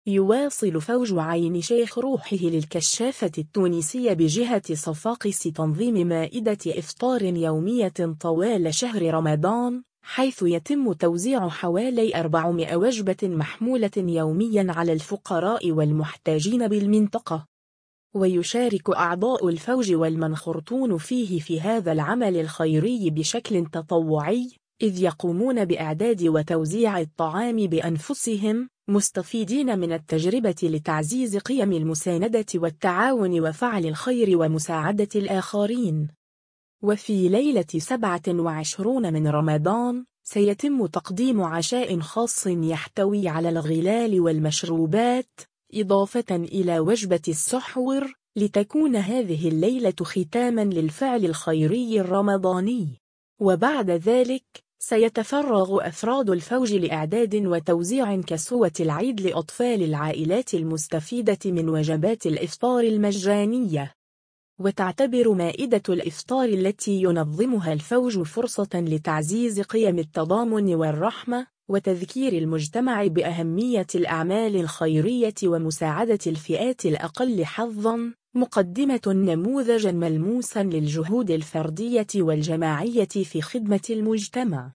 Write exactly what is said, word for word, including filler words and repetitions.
يواصل فوج عين شيخ روحه للكشافة التونسية بجهة صفاقس تنظيم مائدة إفطار يومية طوال شهر رمضان، حيث يتم توزيع حوالي أربعمائة وجبة محمولة يوميا على الفقراء والمحتاجين بالمنطقة. ويشارك أعضاء الفوج والمنخرطون فيه في هذا العمل الخيري بشكل تطوعي، إذ يقومون بإعداد وتوزيع الطعام بأنفسهم، مستفيدين من التجربة لتعزيز قيم المساندة والتعاون وفعل الخير ومساعدة الآخرين. وفي ليلة سبعة وعشرين من رمضان سيتم تقديم عشاء خاص يحتوي على الغلال والمشروبات، إضافة إلى وجبة السحور، لتكون هذه الليلة ختاما للفعل الخيري الرمضاني. وبعد ذلك سيتفرغ أفراد الفوج لإعداد وتوزيع كسوة العيد لأطفال العائلات المستفيدة من وجبات الإفطار المجانية. وتعتبر مائدة الإفطار التي ينظمها الفوج فرصة لتعزيز قيم التضامن والرحمة، وتذكير المجتمع بأهمية الأعمال الخيرية ومساعدة الفئات الأقل حظاً، مقدمة نموذجاً ملموساً للجهود الفردية والجماعية في خدمة المجتمع.